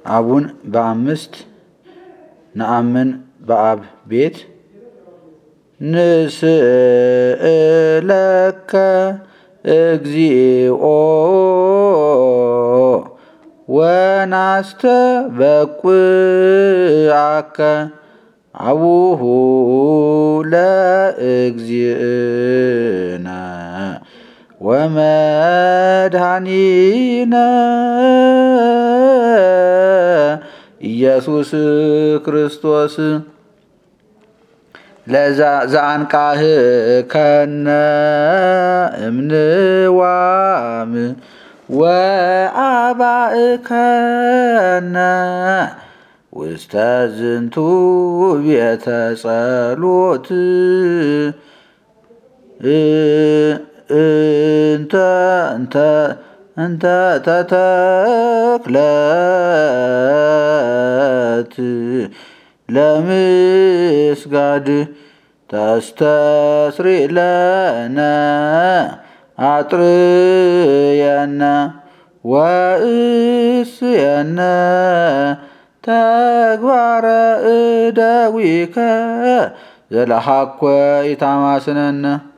አቡን በአምስት ነአምን በአብ ቤት ንስእለከ እግዚኦ ወናስተበቁዐከ አቡሁ ለእግዚእነ ወመድኃኒነ ኢየሱስ ክርስቶስ ዘአንቃህከነ እምንዋም ወአባእከነ ውስተ ዝንቱ ቤተ ጸሎት እንተ ተተክለት ለምስጋድ ተስተስሪዕ ለነ አጥርየነ ወእስየነ ተግባረ እደዊከ ዘለሐኮ ኢታማስነነ